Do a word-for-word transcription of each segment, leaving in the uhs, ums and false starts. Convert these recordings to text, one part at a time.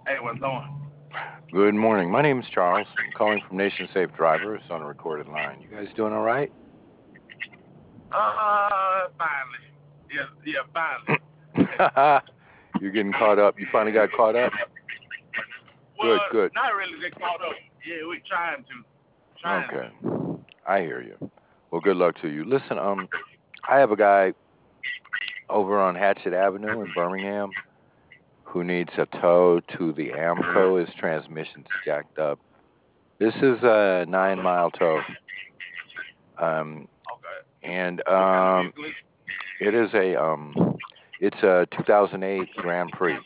Hey, what's going? Good morning. My name is Charles. I'm calling from Nation Safe Drivers on a recorded line. You guys doing all right? Uh, finally. Yeah, yeah, finally. You're getting caught up. You finally got caught up? Well, Good, good. not really get caught up. Yeah, we trying to. Trying to. Okay. I hear you. Well, good luck to you. Listen, um, I have a guy over on Hatchet Avenue in Birmingham who needs a tow to the Amco. His transmission's jacked up. This is a nine mile tow. Um, Okay. and What kind of um, vehicle is it is a um, it's a two thousand eight Grand Prix.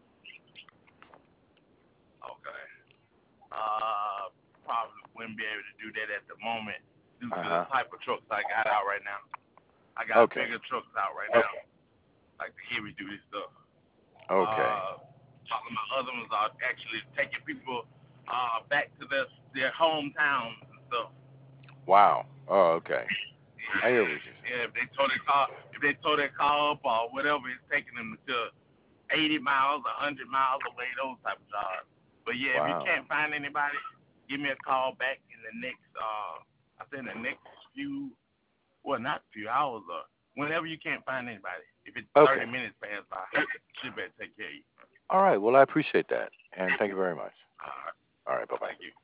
Okay. Uh, probably wouldn't be able to do that at the moment due Uh to the huh. type of trucks I got out right now. I got Okay. bigger trucks out right now, like the heavy duty stuff. Okay. Uh, talking about other ones are actually taking people uh back to their their hometowns and stuff. Wow. Oh, okay. I hear what you're saying. Yeah, if they tow their car, if they tow their car up or whatever, it's taking them to eighty miles, a hundred miles away, those type of jobs. But yeah, if you Wow. can't find anybody, give me a call back in the next, uh, I think the next few, well, not few hours or whenever you can't find anybody. If it's thirty Okay. minutes pass by, should better take care of you. All right. Well, I appreciate that. And thank you very much. Uh, All right. Bye bye. thank you.